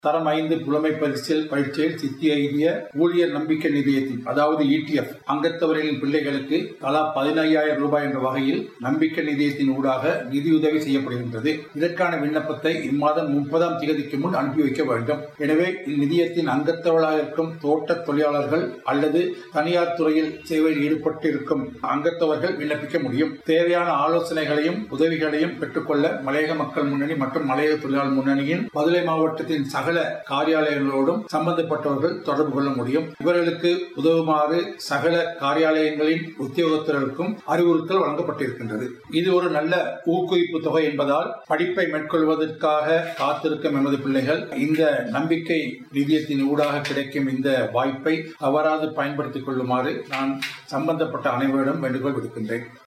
தரம் 5 புலமை பரிசில் பரீட்சையில் சித்தி எழுதிய ஊழியர் நம்பிக்கை நிதியத்தின் அதாவது ETF அங்கத்தவர்களின் பிள்ளைகளுக்கு தலா 15,000 ரூபாய் என்ற வகையில் நம்பிக்கை நிதியத்தின் ஊடாக நிதியுதவி செய்யப்படுகின்றது. இதற்கான விண்ணப்பத்தை இம்மாதம் 30ஆம் தேதிக்கு முன் அனுப்பி வைக்க வேண்டும். எனவே இந்நிதியத்தின் அங்கத்தவர்களாக இருக்கும் தோட்ட தொழிலாளர்கள் அல்லது தனியார் துறையில் சேவையில் ஈடுபட்டு இருக்கும் அங்கத்தவர்கள் விண்ணப்பிக்க முடியும். தேவையான ஆலோசனைகளையும் உதவிகளையும் பெற்றுக்கொள்ள மலையக மக்கள் முன்னணி மற்றும் மலையக தொழிலாளர் முன்னணியின் பதுளை மாவட்டத்தின் சகல காரியாலயங்களோடும் சம்பந்தப்பட்டவர்கள் தொடர்பு கொள்ள முடியும். இவர்களுக்கு உதவுமாறு சகல காரியாலயங்களின் உத்தியோகத்தர்களுக்கும் அறிவுறுத்தல் வழங்கப்பட்டிருக்கின்றது. இது ஒரு நல்ல ஊக்குவிப்பு தொகை என்பதால் படிப்பை மேற்கொள்வதற்காக காத்திருக்கும் எமது பிள்ளைகள் இந்த நம்பிக்கை நிதியத்தின் ஊடாக கிடைக்கும் இந்த வாய்ப்பை தவறாது பயன்படுத்திக் கொள்ளுமாறு நான் சம்பந்தப்பட்ட அனைவரிடம் வேண்டுகோள் விடுக்கின்றேன்.